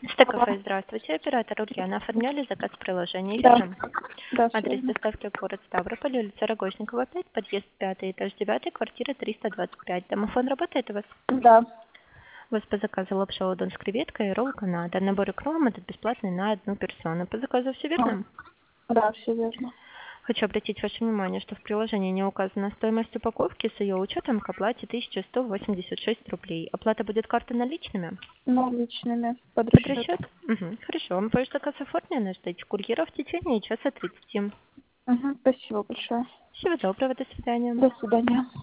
Стекафе, здравствуйте. Оператор Ульяна. Оформляли заказ в приложении. Да, Верно? да, всё Адрес верно. доставки город Ставрополь, улица Рогожникова, 5, подъезд 5, этаж 9, квартира 325. Домофон работает у вас? Да, У вас по заказу лапша удон с креветкой и ролл Канада. Набор икром этот бесплатный на одну персону. По заказу все верно? да, все верно. Хочу обратить ваше внимание, что в приложении не указана стоимость упаковки с ее учетом к оплате 1186 рублей. Оплата будет картой наличными? Наличными под Под расчет. расчет? Угу. Хорошо. Вам ваш заказ оформлен. Ждите курьера в течение часа 30. Спасибо большое. Всего доброго. До свидания. До свидания.